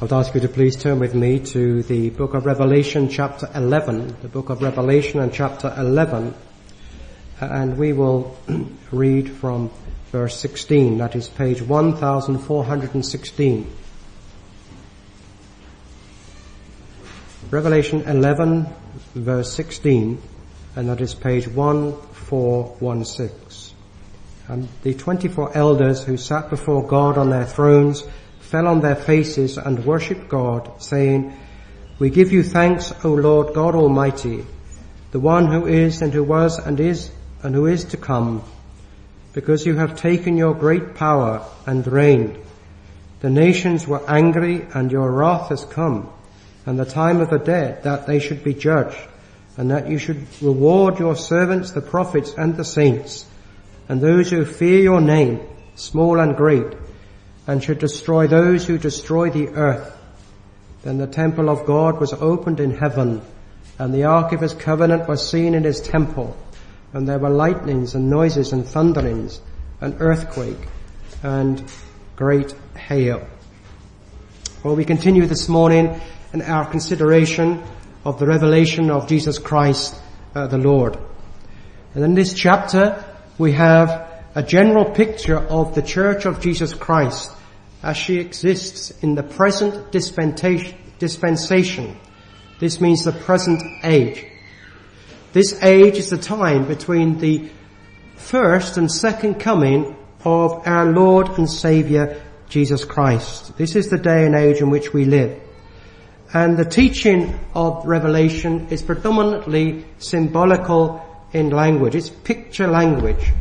I'd ask you to please turn with me to the book of Revelation chapter 11, the book of Revelation and chapter 11, and we will read from verse 16, that is page 1416. Revelation 11 verse 16, and that is page 1416. And the 24 elders who sat before God on their thrones fell on their faces and worshipped God, saying, "We give you thanks, O Lord God Almighty, the one who is and who was and who is to come, because you have taken your great power and reigned. The nations were angry, and your wrath has come, and the time of the dead, that they should be judged, and that you should reward your servants, the prophets and the saints, and those who fear your name, small and great, and should destroy those who destroy the earth." Then the temple of God was opened in heaven, and the ark of his covenant was seen in his temple, and there were lightnings and noises and thunderings, an earthquake and great hail. Well, we continue this morning in our consideration of the revelation of Jesus Christ, the Lord. And in this chapter, we have a general picture of the Church of Jesus Christ as she exists in the present dispensation. This means the present age. This age is the time between the first and second coming of our Lord and Saviour, Jesus Christ. This is the day and age in which we live. And the teaching of Revelation is predominantly symbolical in language. It's picture language.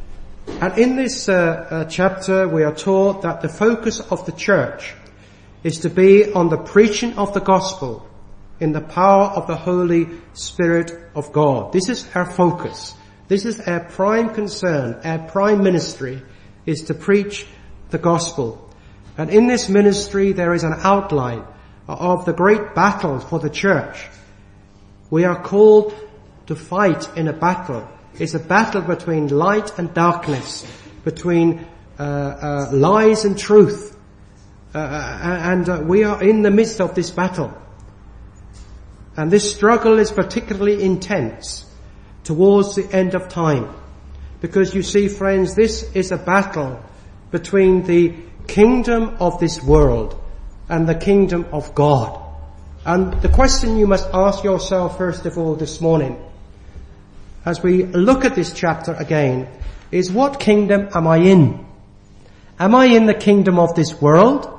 And in this chapter, we are taught that the focus of the church is to be on the preaching of the gospel in the power of the Holy Spirit of God. This is our focus. This is our prime concern. Our prime ministry is to preach the gospel. And in this ministry, there is an outline of the great battle for the church. We are called to fight in a battle. It's a battle between light and darkness, between lies and truth. And we are in the midst of this battle. And this struggle is particularly intense towards the end of time. Because you see, friends, this is a battle between the kingdom of this world and the kingdom of God. And the question you must ask yourself first of all this morning, as we look at this chapter again, is what kingdom am I in? Am I in the kingdom of this world?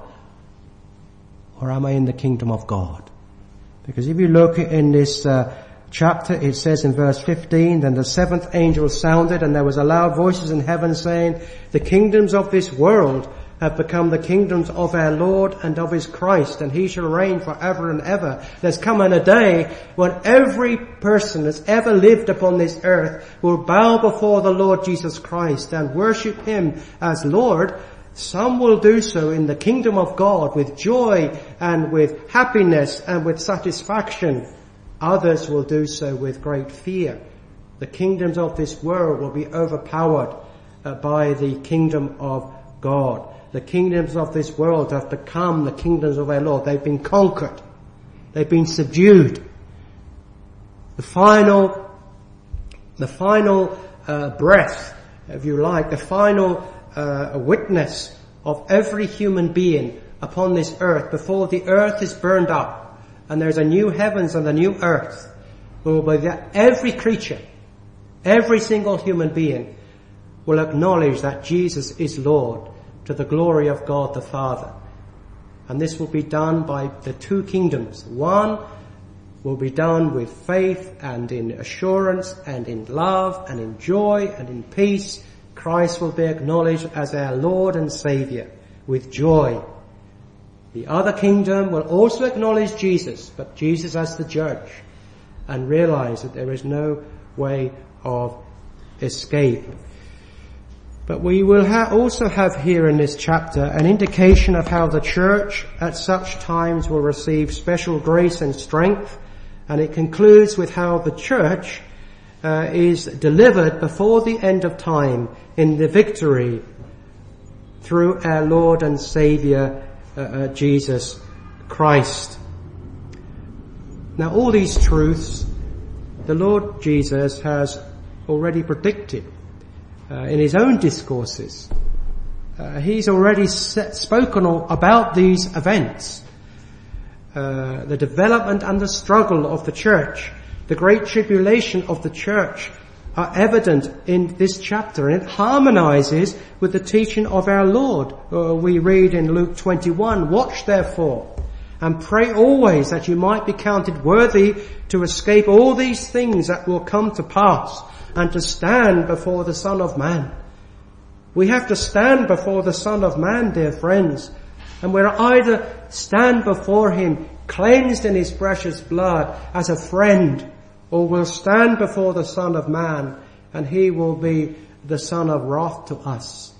Or am I in the kingdom of God? Because if you look in this chapter, it says in verse 15, "Then the seventh angel sounded, and there was a loud voices in heaven saying, the kingdoms of this world have become the kingdoms of our Lord and of his Christ, and he shall reign forever and ever." There's come in a day when every person that's ever lived upon this earth will bow before the Lord Jesus Christ and worship him as Lord. Some will do so in the kingdom of God with joy and with happiness and with satisfaction. Others will do so with great fear. The kingdoms of this world will be overpowered by the kingdom of God. The kingdoms of this world have become the kingdoms of our Lord. They've been conquered. They've been subdued. The final breath, if you like, the final witness of every human being upon this earth before the earth is burned up and there's a new heavens and a new earth, will be that every creature, every single human being will acknowledge that Jesus is Lord, to the glory of God the Father. And this will be done by the two kingdoms. One will be done with faith and in assurance and in love and in joy and in peace. Christ will be acknowledged as our Lord and Saviour with joy. The other kingdom will also acknowledge Jesus, but Jesus as the judge, and realize that there is no way of escape. But we will also have here in this chapter an indication of how the church at such times will receive special grace and strength. And it concludes with how the church is delivered before the end of time in the victory through our Lord and Saviour Jesus Christ. Now all these truths the Lord Jesus has already predicted in his own discourses. He's already spoken about these events. The development and the struggle of the church, the great tribulation of the church are evident in this chapter, and it harmonizes with the teaching of our Lord. We read in Luke 21, "Watch therefore, and pray always that you might be counted worthy to escape all these things that will come to pass, and to stand before the Son of Man." We have to stand before the Son of Man, dear friends, and we'll either stand before him cleansed in his precious blood as a friend, or we'll stand before the Son of Man and he will be the son of wrath to us.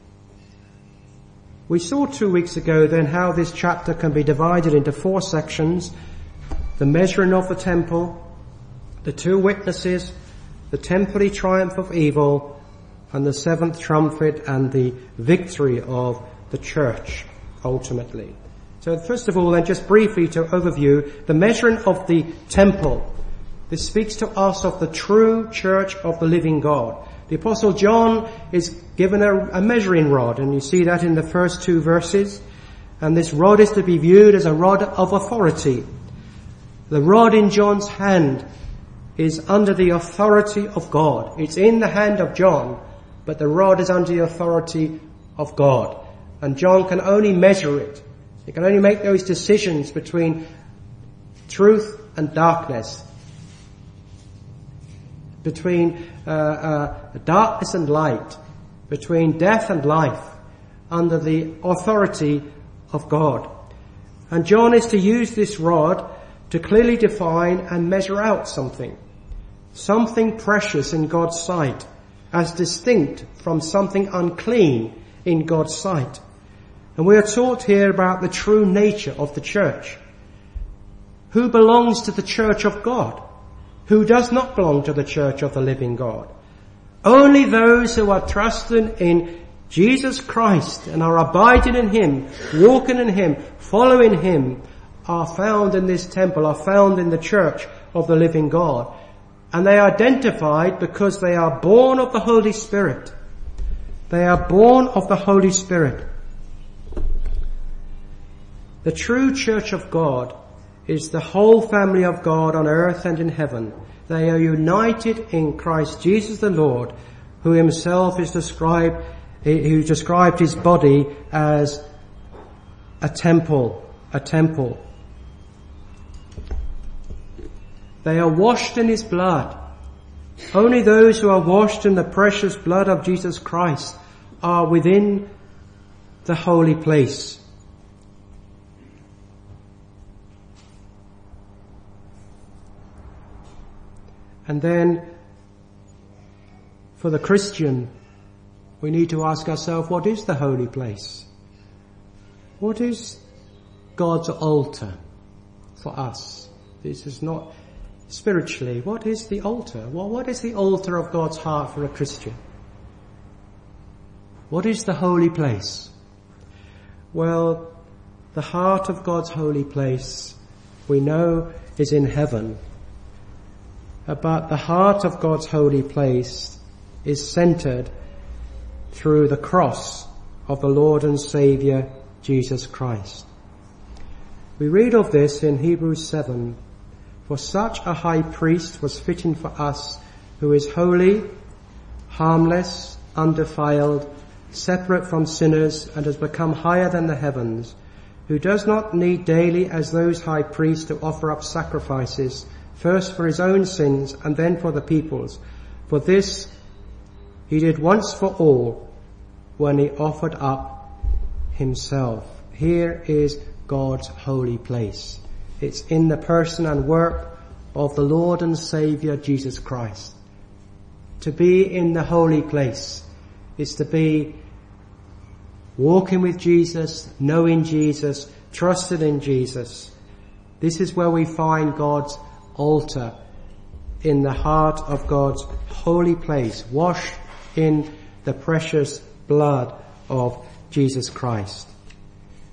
We saw 2 weeks ago then how this chapter can be divided into 4 sections: the measuring of the temple, the 2 witnesses, the temporary triumph of evil, and the 7th trumpet and the victory of the church ultimately. So first of all then, just briefly to overview the measuring of the temple. This speaks to us of the true church of the living God. The Apostle John is given a measuring rod, and you see that in the first 2 verses. And this rod is to be viewed as a rod of authority. The rod in John's hand is under the authority of God. It's in the hand of John, but the rod is under the authority of God. And John can only measure it. He can only make those decisions between truth and darkness, between darkness and light, between death and life, under the authority of God. And John is to use this rod to clearly define and measure out something precious in God's sight, as distinct from something unclean in God's sight. And we are taught here about the true nature of the church. Who belongs to the church of God? Who does not belong to the church of the living God? Only those who are trusting in Jesus Christ and are abiding in him, walking in him, following him, are found in this temple, are found in the church of the living God. And they are identified because they are born of the Holy Spirit. They are born of the Holy Spirit. The true church of God is the whole family of God on earth and in heaven. They are united in Christ Jesus the Lord, who himself is described, who described his body as a temple. They are washed in his blood. Only those who are washed in the precious blood of Jesus Christ are within the holy place. And then, for the Christian, we need to ask ourselves, what is the holy place? What is God's altar for us? This is not spiritually. What is the altar? Well, what is the altar of God's heart for a Christian? What is the holy place? Well, the heart of God's holy place, we know, is in heaven. But the heart of God's holy place is centered through the cross of the Lord and Saviour, Jesus Christ. We read of this in Hebrews 7. For such a high priest was fitting for us, who is holy, harmless, undefiled, separate from sinners, and has become higher than the heavens, who does not need daily as those high priests to offer up sacrifices, first for his own sins and then for the people's. For this he did once for all when he offered up himself. Here is God's holy place. It's in the person and work of the Lord and Saviour Jesus Christ. To be in the holy place is to be walking with Jesus, knowing Jesus, trusting in Jesus. This is where we find God's altar, in the heart of God's holy place, washed in the precious blood of Jesus Christ.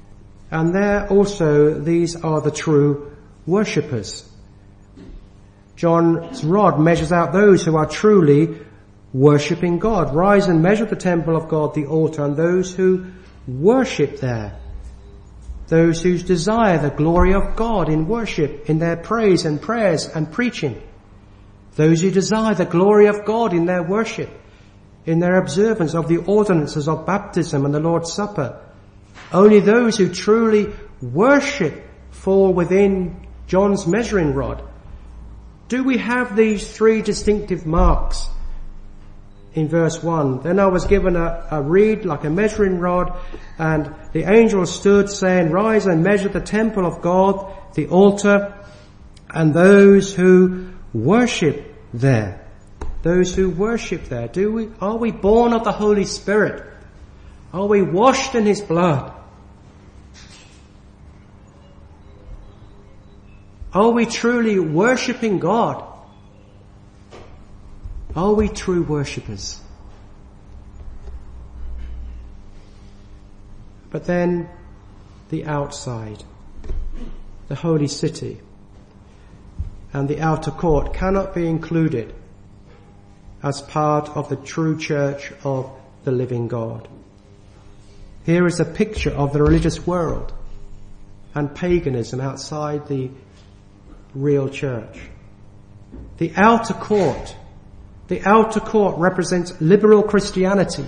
And there also, these are the true worshippers. John's rod measures out those who are truly worshipping God. Rise and measure the temple of God, the altar, and those who worship there. Those who desire the glory of God in worship, in their praise and prayers and preaching. Those who desire the glory of God in their worship, in their observance of the ordinances of baptism and the Lord's Supper. Only those who truly worship fall within John's measuring rod. Do we have these three distinctive marks in verse 1? Then I was given a reed like a measuring rod, and the angel stood saying, rise and measure the temple of God, the altar, and those who worship there. Those who worship there. Are we born of the Holy Spirit? Are we washed in His blood? Are we truly worshipping God? Are we true worshippers? But then the outside, the holy city, and the outer court cannot be included as part of the true church of the living God. Here is a picture of the religious world and paganism outside the real church. The outer court represents liberal Christianity.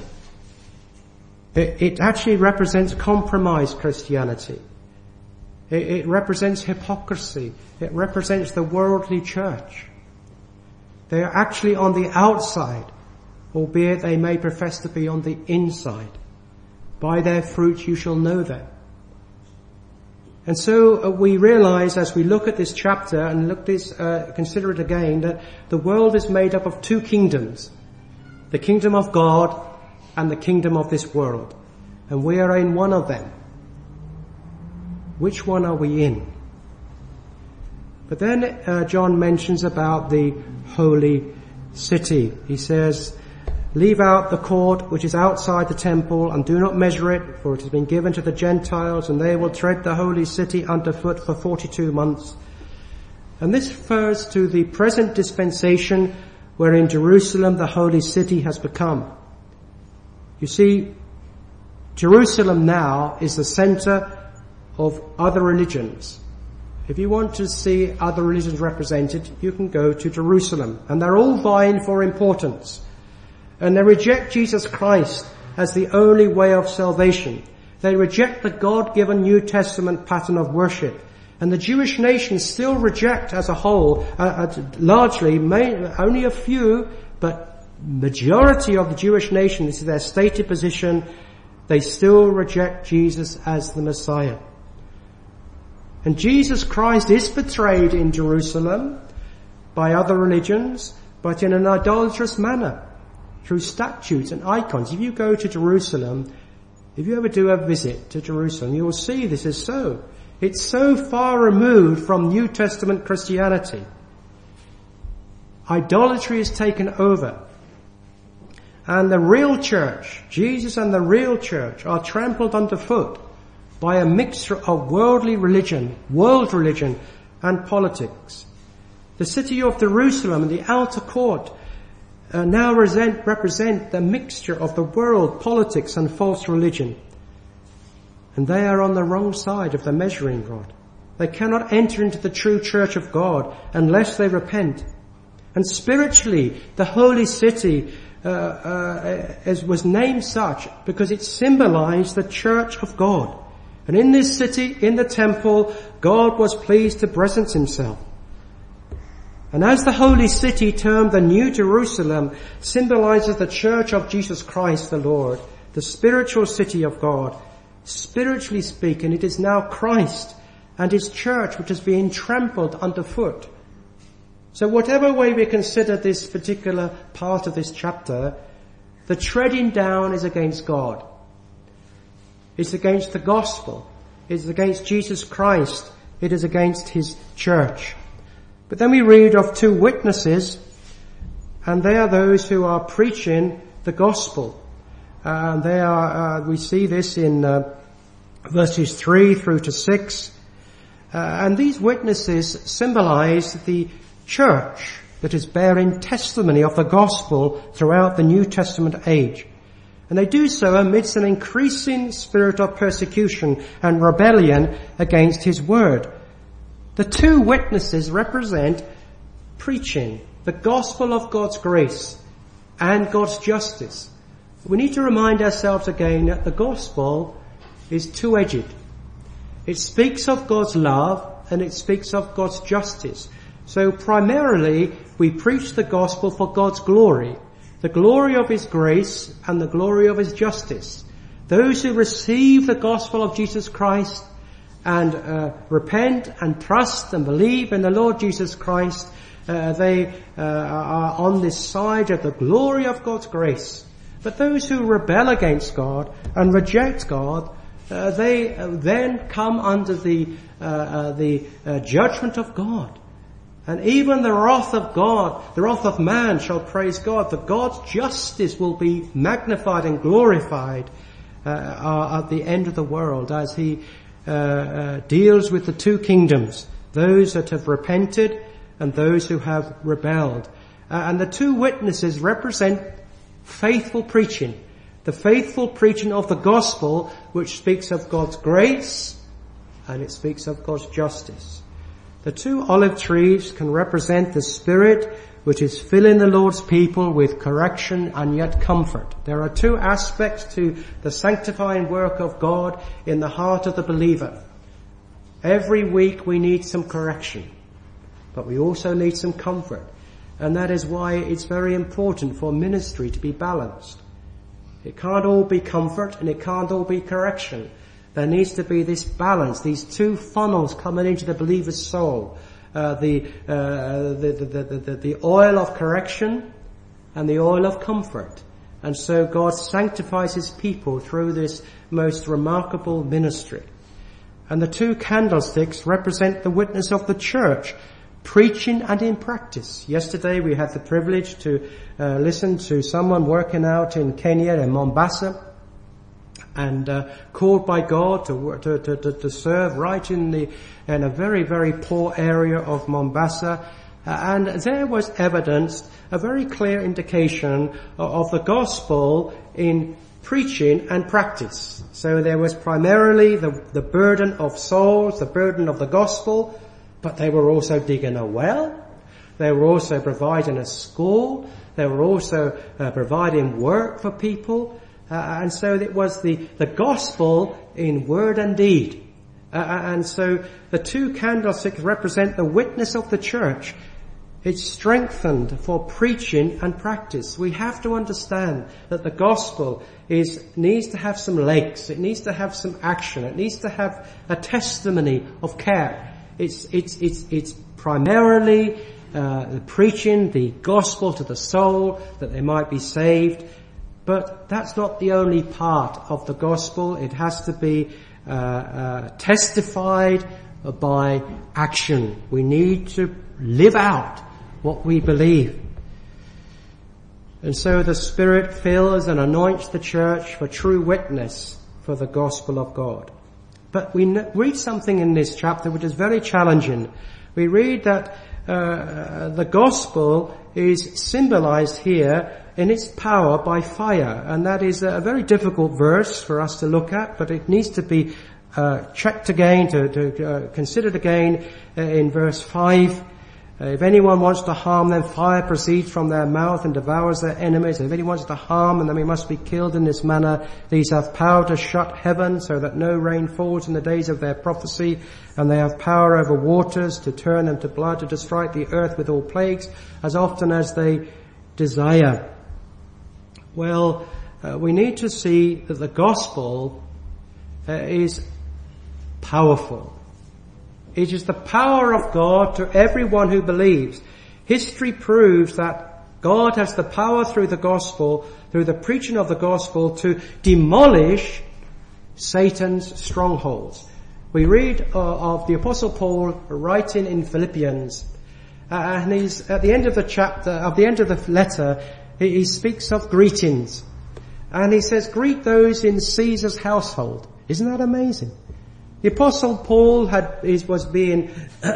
It actually represents compromised Christianity. It represents hypocrisy. It represents the worldly church. They are actually on the outside, albeit they may profess to be on the inside. By their fruit you shall know them. And so we realize as we look at this chapter and consider it again, that the world is made up of two kingdoms. The kingdom of God and the kingdom of this world. And we are in one of them. Which one are we in? But then John mentions about the holy city. He says, leave out the court which is outside the temple and do not measure it, for it has been given to the Gentiles, and they will tread the holy city underfoot for 42 months. And this refers to the present dispensation wherein Jerusalem, the holy city, has become. You see, Jerusalem now is the center of other religions. If you want to see other religions represented, you can go to Jerusalem, and they're all vying for importance. And they reject Jesus Christ as the only way of salvation. They reject the God-given New Testament pattern of worship. And the Jewish nation still reject as a whole, largely, only a few, but majority of the Jewish nation, this is their stated position, they still reject Jesus as the Messiah. And Jesus Christ is portrayed in Jerusalem by other religions, but in an idolatrous manner, through statues and icons. If you go to Jerusalem, if you ever do a visit to Jerusalem, you will see this is so. It's so far removed from New Testament Christianity. Idolatry is taken over. And the real church, Jesus and the real church, are trampled underfoot by a mixture of worldly religion, world religion, and politics. The city of Jerusalem and the outer court now represent the mixture of the world, politics, and false religion. And they are on the wrong side of the measuring rod. They cannot enter into the true church of God unless they repent. And spiritually, the holy city was named such because it symbolized the church of God. And in this city, in the temple, God was pleased to presence himself. And as the holy city, termed the New Jerusalem, symbolizes the church of Jesus Christ the Lord, the spiritual city of God, spiritually speaking, it is now Christ and his church which is being trampled underfoot. So whatever way we consider this particular part of this chapter, the treading down is against God. It's against the gospel. It's against Jesus Christ. It is against his church. But then we read of two witnesses, and they are those who are preaching the gospel. We see this in verses 3 through to 6. And these witnesses symbolize the church that is bearing testimony of the gospel throughout the New Testament age. And they do so amidst an increasing spirit of persecution and rebellion against his word. The two witnesses represent preaching the gospel of God's grace and God's justice. We need to remind ourselves again that the gospel is two-edged. It speaks of God's love and it speaks of God's justice. So primarily we preach the gospel for God's glory, the glory of his grace and the glory of his justice. Those who receive the gospel of Jesus Christ and repent and trust and believe in the Lord Jesus Christ, they are on this side of the glory of God's grace. But those who rebel against God and reject God, they then come under the judgment of God. And even the wrath of God, the wrath of man shall praise God. That God's justice will be magnified and glorified at the end of the world as he deals with the two kingdoms, those that have repented and those who have rebelled. And the two witnesses represent faithful preaching, the faithful preaching of the gospel, which speaks of God's grace and it speaks of God's justice. The two olive trees can represent the Spirit which is filling the Lord's people with correction and yet comfort. There are two aspects to the sanctifying work of God in the heart of the believer. Every week we need some correction, but we also need some comfort. And that is why it's very important for ministry to be balanced. It can't all be comfort and it can't all be correction. There needs to be this balance, these two funnels coming into the believer's soul. The oil of correction and the oil of comfort. And so God sanctifies his people through this most remarkable ministry. And the two candlesticks represent the witness of the church, preaching and in practice. Yesterday we had the privilege to listen to someone working out in Kenya, in Mombasa, and called by God to serve right in a very, very poor area of Mombasa. And there was evidenced a very clear indication of the gospel in preaching and practice. So there was primarily the burden of souls, the burden of the gospel, but they were also digging a well. They were also providing a school. They were also providing work for people. And so it was the gospel in word and deed. And so the two candlesticks represent the witness of the church. It's strengthened for preaching and practice. We have to understand that the gospel needs to have some legs. It needs to have some action. It needs to have a testimony of care. It's primarily preaching the gospel to the soul that they might be saved. But that's not the only part of the gospel. It has to be testified by action. We need to live out what we believe. And so the Spirit fills and anoints the church for true witness for the gospel of God. But we read something in this chapter which is very challenging. We read that the gospel is symbolized here in its power by fire. And that is a very difficult verse for us to look at, but it needs to be checked again, to considered again in verse 5. If anyone wants to harm them, fire proceeds from their mouth and devours their enemies. If anyone wants to harm them, then he must be killed in this manner. These have power to shut heaven so that no rain falls in the days of their prophecy. And they have power over waters to turn them to blood, to strike the earth with all plagues as often as they desire. Well, we need to see that the gospel is powerful. It is the power of God to everyone who believes. History proves that God has the power through the gospel, through the preaching of the gospel, to demolish Satan's strongholds. We read of the Apostle Paul writing in Philippians, and he's at the end of the chapter, at the end of the letter, he speaks of greetings. And he says, greet those in Caesar's household. Isn't that amazing? The Apostle Paul was being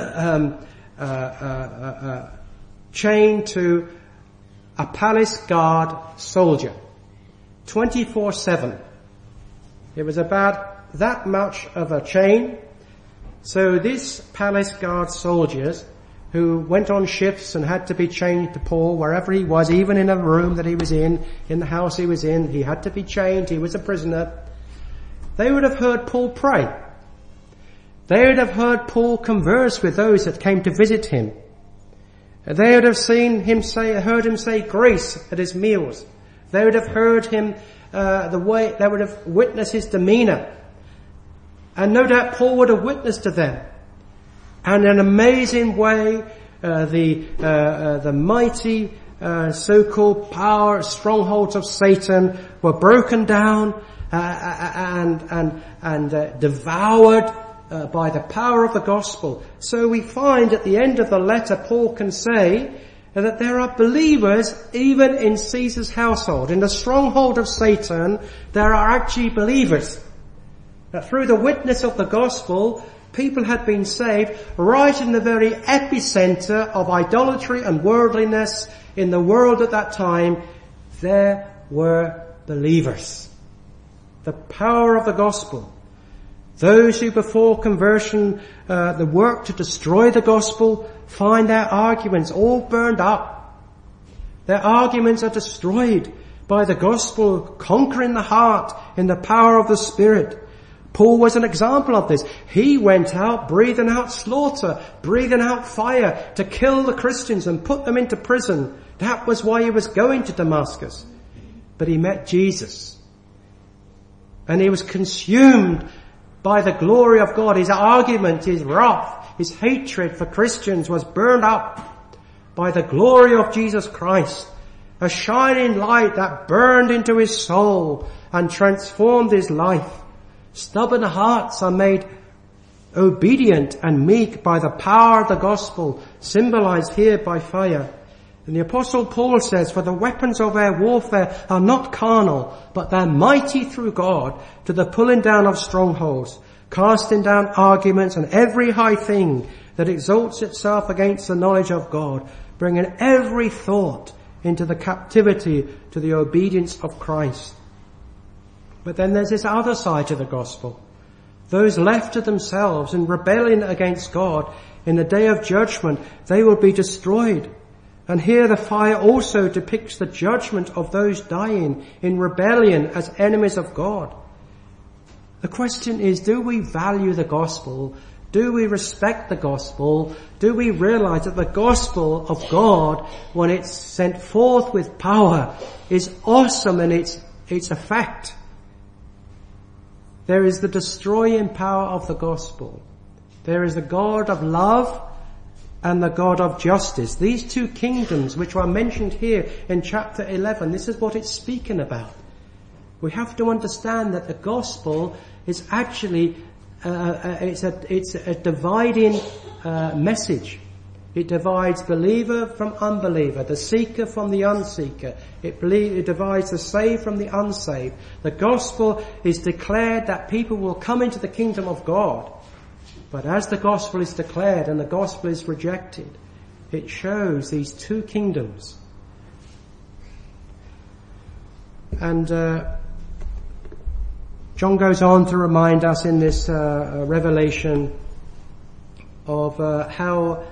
chained to a palace guard soldier, 24/7. It was about that much of a chain. So this palace guard soldiers who went on shifts and had to be chained to Paul wherever he was, even in a room that he was in the house he was in, he had to be chained, he was a prisoner. They would have heard Paul pray. They would have heard Paul converse with those that came to visit him. They would have heard him say grace at his meals. They would have heard him, they would have witnessed his demeanor. And no doubt Paul would have witnessed to them. And in an amazing way, the mighty, so-called power, strongholds of Satan were broken down, and devoured, by the power of the gospel. So we find at the end of the letter, Paul can say that there are believers even in Caesar's household. In the stronghold of Satan, there are actually believers. That through the witness of the gospel, people had been saved right in the very epicenter of idolatry and worldliness in the world at that time. There were believers. The power of the gospel. Those who before conversion, the work to destroy the gospel, find their arguments all burned up. Their arguments are destroyed by the gospel conquering the heart in the power of the Spirit. Paul was an example of this. He went out breathing out slaughter, breathing out fire to kill the Christians and put them into prison. That was why he was going to Damascus. But he met Jesus. And he was consumed by the glory of God. His argument, his wrath, his hatred for Christians was burned up by the glory of Jesus Christ. A shining light that burned into his soul and transformed his life. Stubborn hearts are made obedient and meek by the power of the gospel, symbolized here by fire. And the Apostle Paul says, for the weapons of our warfare are not carnal, but they're mighty through God to the pulling down of strongholds, casting down arguments and every high thing that exalts itself against the knowledge of God, bringing every thought into the captivity to the obedience of Christ. But then there's this other side to the gospel. Those left to themselves in rebellion against God, in the day of judgment, they will be destroyed. And here the fire also depicts the judgment of those dying in rebellion as enemies of God. The question is, do we value the gospel? Do we respect the gospel? Do we realize that the gospel of God, when it's sent forth with power, is awesome in its effect? There is the destroying power of the gospel. There is the God of love and the God of justice. These two kingdoms which are mentioned here in chapter 11, this is what it's speaking about. We have to understand that the gospel is actually, it's a dividing message. It divides believer from unbeliever, the seeker from the unseeker. It divides the saved from the unsaved. The gospel is declared that people will come into the kingdom of God. But as the gospel is declared and the gospel is rejected, it shows these two kingdoms. And John goes on to remind us in this revelation of how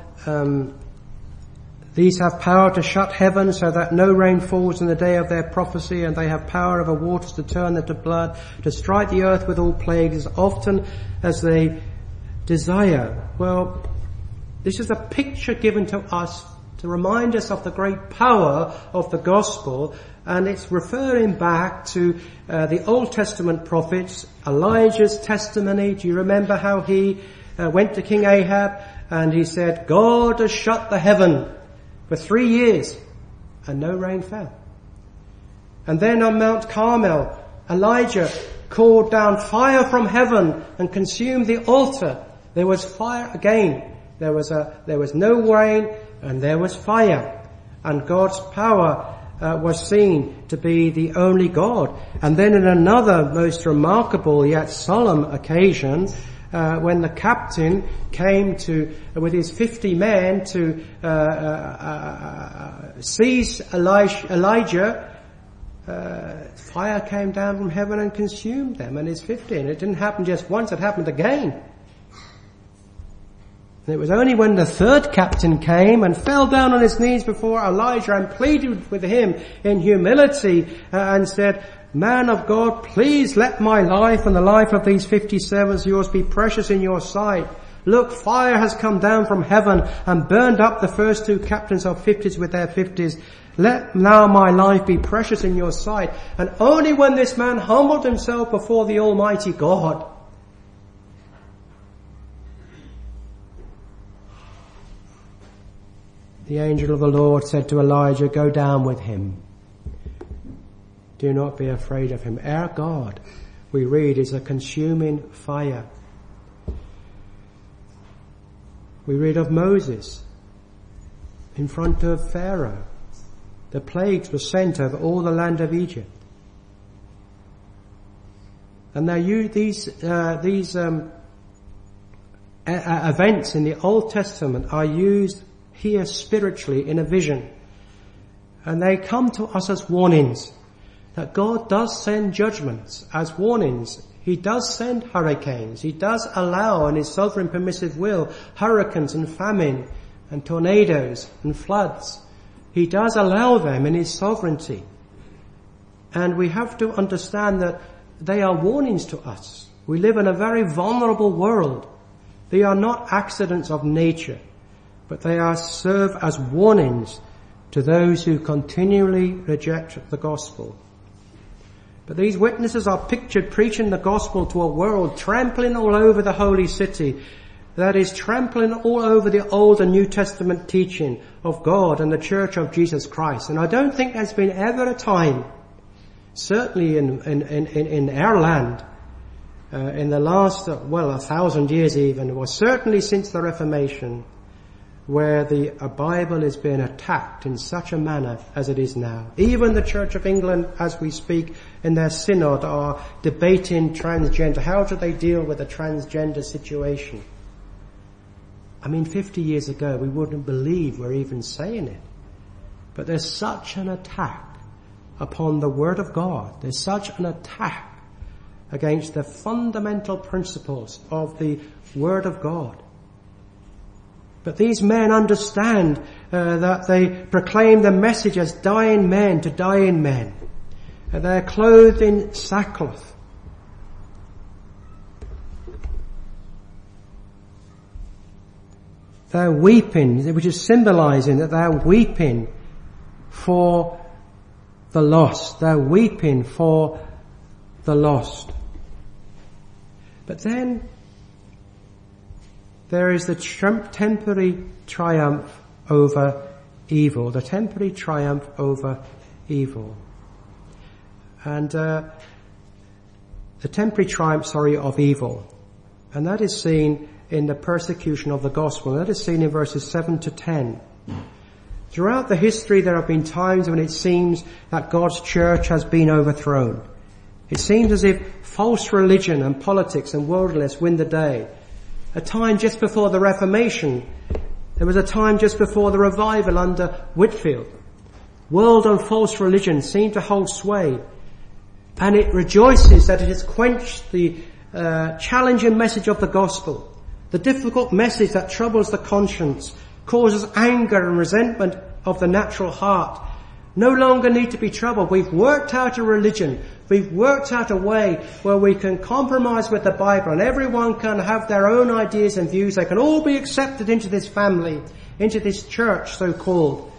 these have power to shut heaven so that no rain falls in the day of their prophecy, and they have power over waters to turn them to blood, to strike the earth with all plagues as often as they desire. Well, this is a picture given to us to remind us of the great power of the gospel, and it's referring back to the Old Testament prophets, Elijah's testimony. Do you remember how he went to King Ahab and he said, God has shut the heaven for 3 years and no rain fell. And then on Mount Carmel, Elijah called down fire from heaven and consumed the altar. There was fire again. There was no rain and there was fire. And God's power was seen to be the only God. And then in another most remarkable yet solemn occasion, when the captain came with his 50 men to seize Elijah, fire came down from heaven and consumed them and his 50. And it didn't happen just once, it happened again. And it was only when the third captain came and fell down on his knees before Elijah and pleaded with him in humility and said, "Man of God, please let my life and the life of these 50 servants of yours be precious in your sight. Look, fire has come down from heaven and burned up the first 2 captains of 50s with their 50s. Let now my life be precious in your sight." And only when this man humbled himself before the Almighty God, the angel of the Lord said to Elijah, "Go down with him. Do not be afraid of him." Our God, we read, is a consuming fire. We read of Moses in front of Pharaoh. The plagues were sent over all the land of Egypt. And now these events in the Old Testament are used here spiritually in a vision. And they come to us as warnings that God does send judgments as warnings. He does send hurricanes. He does allow in his sovereign permissive will hurricanes and famine and tornadoes and floods. He does allow them in his sovereignty. And we have to understand that they are warnings to us. We live in a very vulnerable world. They are not accidents of nature, but they serve as warnings to those who continually reject the gospel. But these witnesses are pictured preaching the gospel to a world trampling all over the holy city, that is trampling all over the Old and New Testament teaching of God and the Church of Jesus Christ. And I don't think there's been ever a time, certainly in our land, in the last, 1,000 years even, or certainly since the Reformation, where the Bible is being attacked in such a manner as it is now. Even the Church of England, as we speak, in their synod are debating transgender. How do they deal with the transgender situation? I mean, 50 years ago we wouldn't believe we're even saying it. But there's such an attack upon the Word of God. There's such an attack against the fundamental principles of the Word of God. But these men understand that they proclaim the message as dying men to dying men. They're clothed in sackcloth. They're weeping, which is symbolizing that they're weeping for the lost. They're weeping for the lost. But then there is the temporary triumph over evil. The temporary triumph over evil. And the temporary triumph, of evil. And that is seen in the persecution of the gospel. That is seen in verses 7 to 10. Throughout the history there have been times when it seems that God's church has been overthrown. It seems as if false religion and politics and worldliness win the day. A time just before the Reformation, there was a time just before the revival under Whitefield. World and false religion seemed to hold sway, and it rejoices that it has quenched the challenging message of the gospel. The difficult message that troubles the conscience, causes anger and resentment of the natural heart, no longer need to be troubled. We've worked out a religion. We've worked out a way where we can compromise with the Bible and everyone can have their own ideas and views. They can all be accepted into this family, into this church, so-called.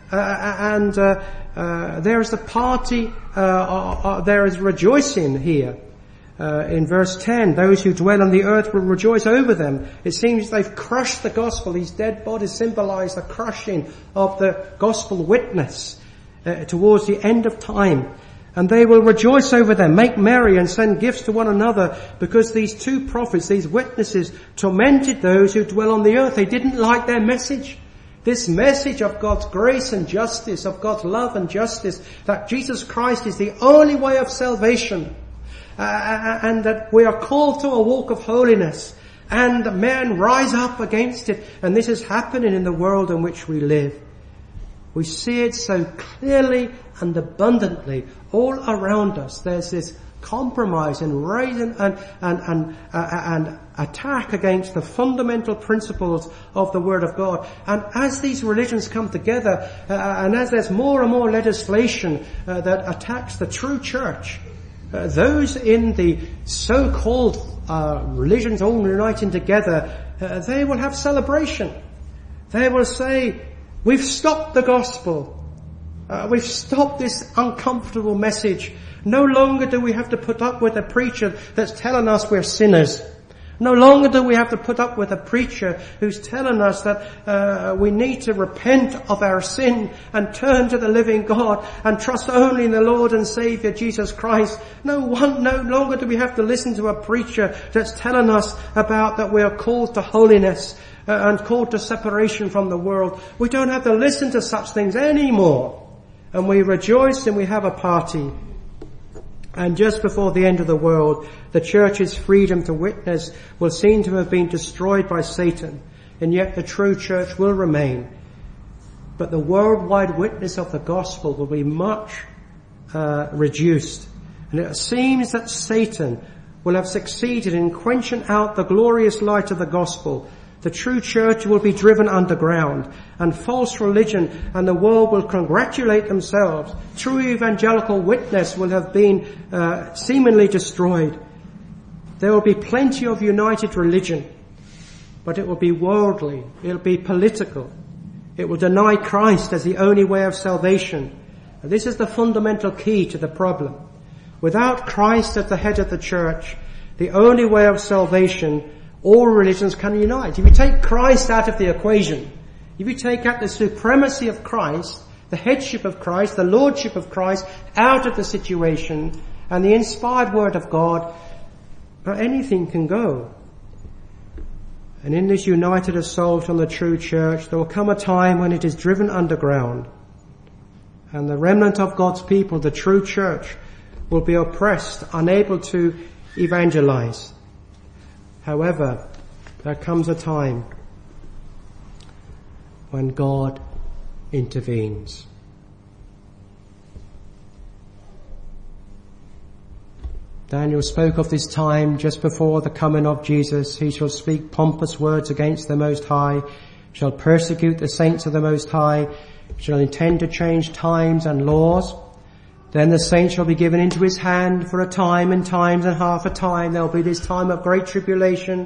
There is the party, there is rejoicing here. In verse 10, those who dwell on the earth will rejoice over them. It seems they've crushed the gospel. These dead bodies symbolize the crushing of the gospel witness towards the end of time. And they will rejoice over them, make merry and send gifts to one another, because these two prophets, these witnesses, tormented those who dwell on the earth. They didn't like their message. This message of God's grace and justice, of God's love and justice, that Jesus Christ is the only way of salvation, and that we are called to a walk of holiness, and men rise up against it, and this is happening in the world in which we live. We see it so clearly and abundantly all around us. There's this compromise and raising and attack against the fundamental principles of the Word of God. And as these religions come together, and as there's more and more legislation that attacks the true church, those in the so-called religions all uniting together, they will have celebration. They will say, we've stopped the gospel. We've stopped this uncomfortable message. No longer do we have to put up with a preacher that's telling us we're sinners. No longer do we have to put up with a preacher who's telling us that we need to repent of our sin and turn to the living God and trust only in the Lord and Saviour Jesus Christ. No longer do we have to listen to a preacher that's telling us about that we are called to holiness and called to separation from the world. We don't have to listen to such things anymore. And we rejoice and we have a party. And just before the end of the world, the church's freedom to witness will seem to have been destroyed by Satan, and yet the true church will remain. But the worldwide witness of the gospel will be much reduced. And it seems that Satan will have succeeded in quenching out the glorious light of the gospel. The true church will be driven underground, and false religion and the world will congratulate themselves. True evangelical witness will have been seemingly destroyed. There will be plenty of united religion, but it will be worldly, it will be political. It will deny Christ as the only way of salvation. And this is the fundamental key to the problem. Without Christ at the head of the church, the only way of salvation, all religions can unite. If you take Christ out of the equation, if you take out the supremacy of Christ, the headship of Christ, the lordship of Christ out of the situation, and the inspired word of God, anything can go. And in this united assault on the true church, there will come a time when it is driven underground, and the remnant of God's people, the true church, will be oppressed, unable to evangelize. However, there comes a time when God intervenes. Daniel spoke of this time just before the coming of Jesus. He shall speak pompous words against the Most High, shall persecute the saints of the Most High, shall intend to change times and laws. Then the saints shall be given into his hand for a time and times and half a time. There will be this time of great tribulation.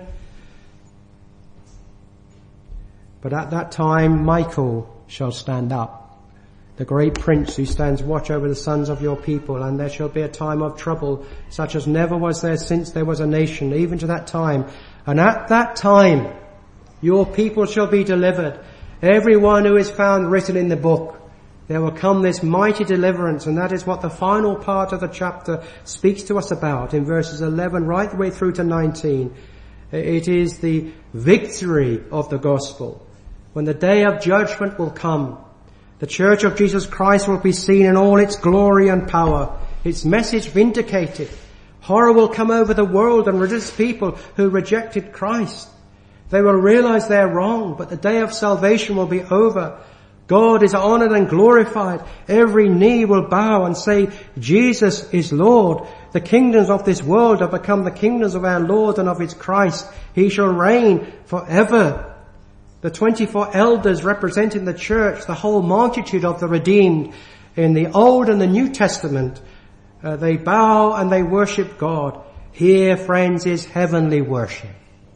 But at that time Michael shall stand up, the great prince who stands watch over the sons of your people, and there shall be a time of trouble such as never was there since there was a nation, even to that time. And at that time your people shall be delivered, everyone who is found written in the book. There will come this mighty deliverance, and that is what the final part of the chapter speaks to us about in verses 11 right the way through to 19. It is the victory of the gospel. When the day of judgment will come, the church of Jesus Christ will be seen in all its glory and power, its message vindicated. Horror will come over the world and religious people who rejected Christ. They will realize they're wrong, but the day of salvation will be over. God is honored and glorified. Every knee will bow and say, Jesus is Lord. The kingdoms of this world have become the kingdoms of our Lord and of his Christ. He shall reign forever. The 24 elders representing the church, the whole multitude of the redeemed in the Old and the New Testament, they bow and they worship God. Here, friends, is heavenly worship.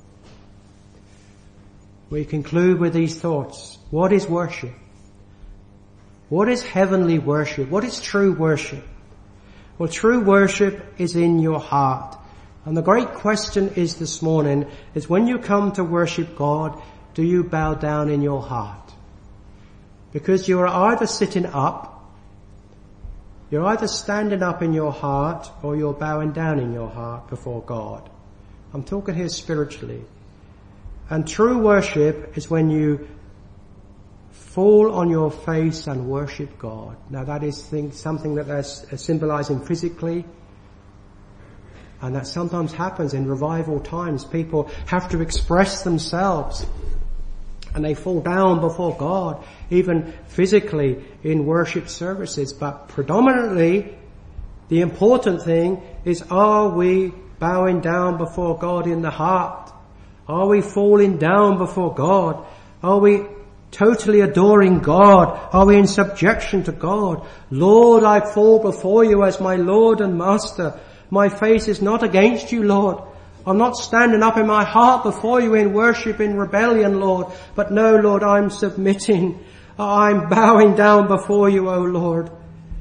We conclude with these thoughts. What is worship? What is heavenly worship? What is true worship? Well, true worship is in your heart. And the great question is this morning is when you come to worship God, do you bow down in your heart? Because you are either sitting up, you're either standing up in your heart, or you're bowing down in your heart before God. I'm talking here spiritually. And true worship is when you fall on your face and worship God. Now that is something that they're symbolizing physically, and that sometimes happens in revival times. People have to express themselves and they fall down before God, even physically in worship services. But predominantly, the important thing is, are we bowing down before God in the heart? Are we falling down before God? Are we totally adoring God? Are we in subjection to God? Lord, I fall before you as my Lord and Master. My face is not against you, Lord. I'm not standing up in my heart before you in worship, in rebellion, Lord. But no, Lord, I'm submitting. I'm bowing down before you, O Lord.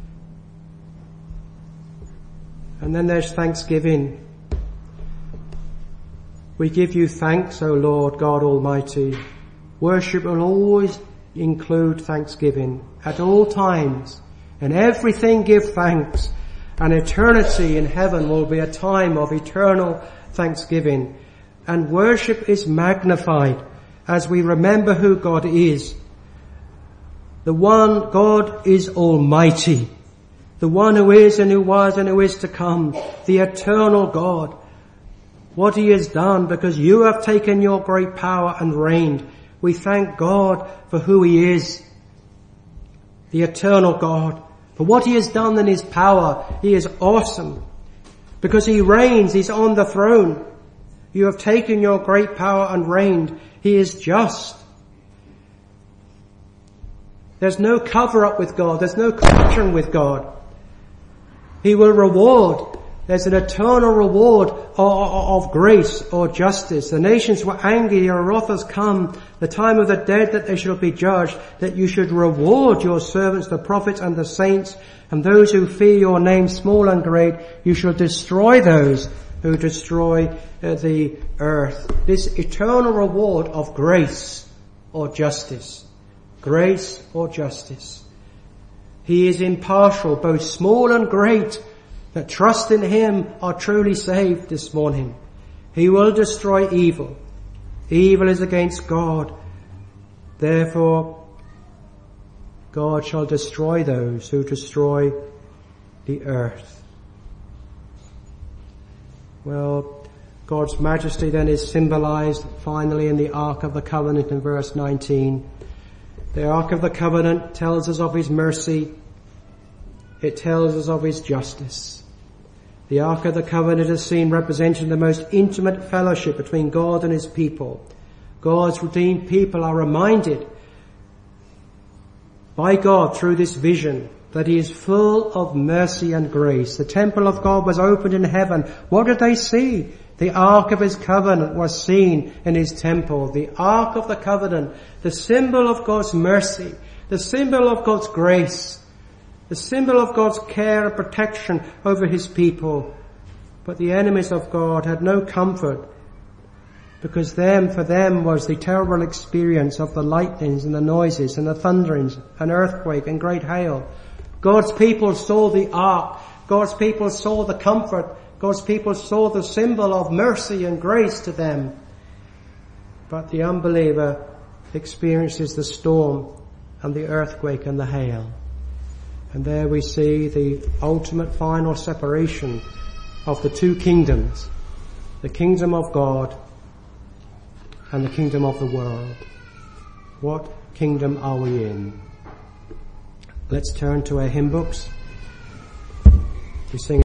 And then there's thanksgiving. We give you thanks, O Lord God Almighty. Worship will always include thanksgiving at all times. In everything give thanks. And eternity in heaven will be a time of eternal thanksgiving. And worship is magnified as we remember who God is. The one God is Almighty. The one who is and who was and who is to come. The eternal God. What he has done, because you have taken your great power and reigned. We thank God for who he is. The eternal God. For what he has done in his power, he is awesome. Because he reigns, he's on the throne. You have taken your great power and reigned. He is just. There's no cover up with God. There's no corruption with God. He will reward. There's an eternal reward of grace or justice. The nations were angry, your wrath has come, the time of the dead that they shall be judged, that you should reward your servants, the prophets and the saints, and those who fear your name, small and great. You shall destroy those who destroy the earth. This eternal reward of grace or justice. Grace or justice. He is impartial, both small and great, that trust in him are truly saved this morning. He will destroy evil. Evil is against God. Therefore, God shall destroy those who destroy the earth. Well, God's majesty then is symbolized finally in the Ark of the Covenant in verse 19. The Ark of the Covenant tells us of his mercy. It tells us of his justice. The Ark of the Covenant is seen representing the most intimate fellowship between God and his people. God's redeemed people are reminded by God through this vision that he is full of mercy and grace. The temple of God was opened in heaven. What did they see? The Ark of his Covenant was seen in his temple. The Ark of the Covenant, the symbol of God's mercy, the symbol of God's grace, the symbol of God's care and protection over his people. But the enemies of God had no comfort, because for them was the terrible experience of the lightnings and the noises and the thunderings, an earthquake and great hail. God's people saw the ark. God's people saw the comfort. God's people saw the symbol of mercy and grace to them. But the unbeliever experiences the storm and the earthquake and the hail. And there we see the ultimate final separation of the two kingdoms, the kingdom of God and the kingdom of the world. What kingdom are we in? Let's turn to our hymn books. We sing